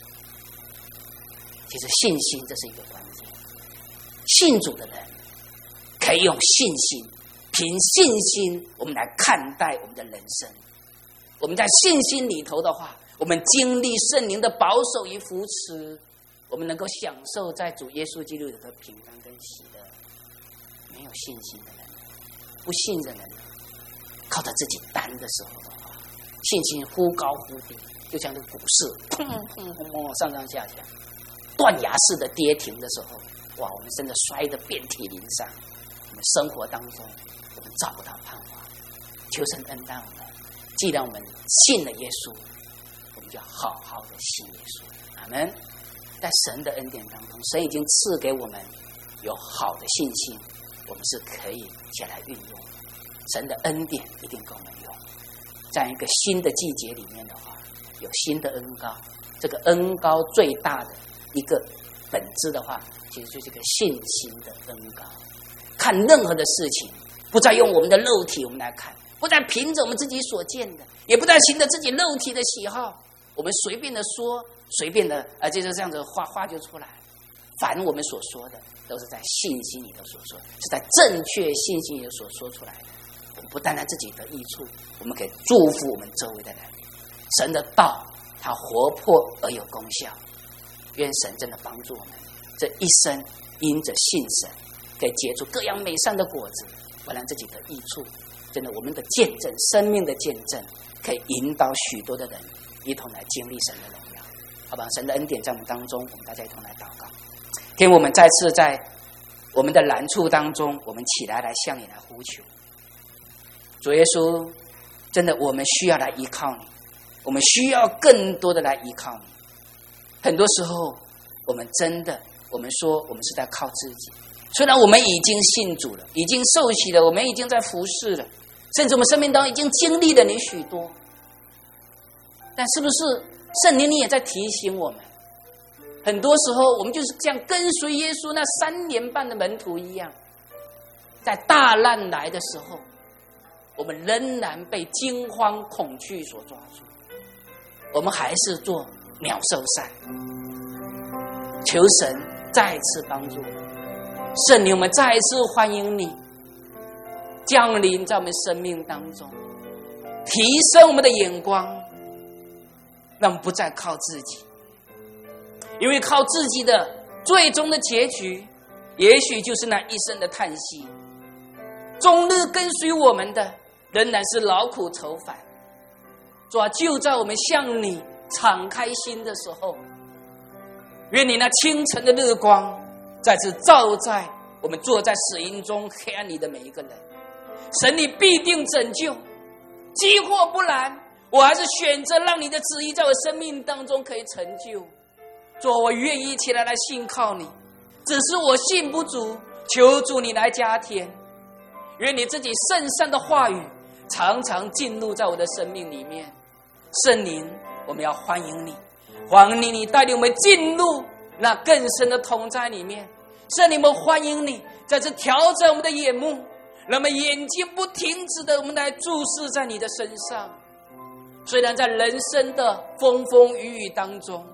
其实信心这是一个关键。信主的人可以用信心，凭信心我们来看待我们的人生。我们在信心里头的话，我们经历圣灵的保守与扶持，我们能够享受在主耶稣基督里的平安跟喜乐。没有信心的人，不信的人，靠着自己担的时候的话，信心忽高忽低，就像这个股市砰砰砰砰上上下下，断崖式的跌停的时候，哇，我们真的摔得遍体鳞伤。我们生活当中我们找不到盼望。求神恩待我们，既然我们信了耶稣，我们就要好好的信耶稣。阿们。在神的恩典当中，神已经赐给我们有好的信心，我们是可以起来运用。神的恩典一定给我们用。在一个新的季节里面的话，有新的恩膏，这个恩膏最大的一个本质的话，其实就是一个信心的恩膏。看任何的事情，不再用我们的肉体我们来看，不再凭着我们自己所见的，也不再凭着自己肉体的喜好，我们随便的说，随便的就是这样子话就出来。凡我们所说的，都是在信心里头所说，是在正确信心里头所说出来的。我们不单单自己得益处，我们可以祝福我们周围的人。神的道，它活泼而有功效。愿神真的帮助我们，这一生因着信神，可以结出各样美善的果子，不让自己得益处。真的，我们的见证，生命的见证，可以引导许多的人一同来经历神的荣耀。好吧，神的恩典在我们当中，我们大家一同来祷告。天，我们再次在我们的难处当中，我们起来向你来呼求。主耶稣，真的我们需要来依靠你，我们需要更多的来依靠你。很多时候我们说我们是在靠自己，虽然我们已经信主了，已经受洗了，我们已经在服侍了，甚至我们生命当中已经经历了你许多，但是不是圣灵你也在提醒我们，很多时候我们就是像跟随耶稣那3年半的门徒一样，在大难来的时候，我们仍然被惊慌恐惧所抓住，我们还是做鸟兽散。求神再次帮助圣灵，我们再一次欢迎你降临在我们生命当中，提升我们的眼光，让我们不再靠自己，因为靠自己的最终的结局，也许就是那一生的叹息。终日跟随我们的仍然是劳苦愁烦。主啊，就在我们向你敞开心的时候，愿你那清晨的日光再次照在我们坐在死荫中黑暗里的每一个人。神，你必定拯救，即或不然，我还是选择让你的旨意在我生命当中可以成就。主，我愿意起来信靠你，只是我信不足，求主你来加添。愿你自己圣善的话语常常进入在我的生命里面。圣灵，我们要欢迎你，欢迎你带领我们进入那更深的同在里面。圣灵，我们欢迎你再次调整我们的眼目，让我们眼睛不停止的我们来注视在你的身上。虽然在人生的风风雨雨当中，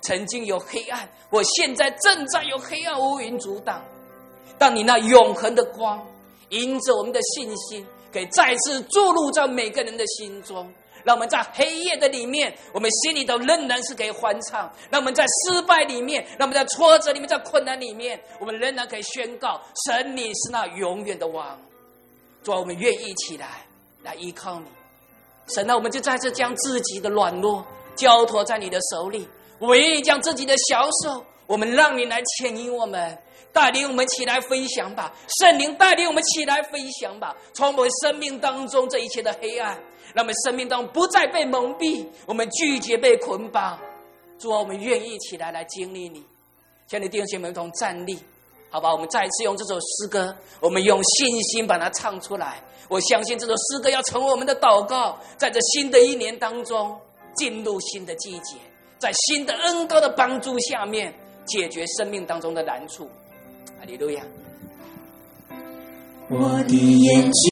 曾经有黑暗，我现在正在有黑暗乌云阻挡。当你那永恒的光迎着我们的信心，可以再次注入在每个人的心中，让我们在黑夜的里面，我们心里头仍然是可以欢唱；让我们在失败里面，让我们在挫折里面，在困难里面，我们仍然可以宣告神你是那永远的王。主啊，我们愿意起来依靠你。神啊，我们就在这将自己的软弱交托在你的手里，我们愿意将自己的小手，我们让你来牵引我们，带领我们起来分享吧。圣灵带领我们起来分享吧，从我们生命当中这一切的黑暗，让我们生命当中不再被蒙蔽，我们拒绝被捆绑。主啊，我们愿意起来经历你。亲爱的弟兄姐妹们，同站立，好吧？我们再一次用这首诗歌，我们用信心把它唱出来。我相信这首诗歌要成为我们的祷告，在这新的一年当中进入新的季节，在新的恩膏的帮助下面解决生命当中的难处。哈利路亚。 我的眼睛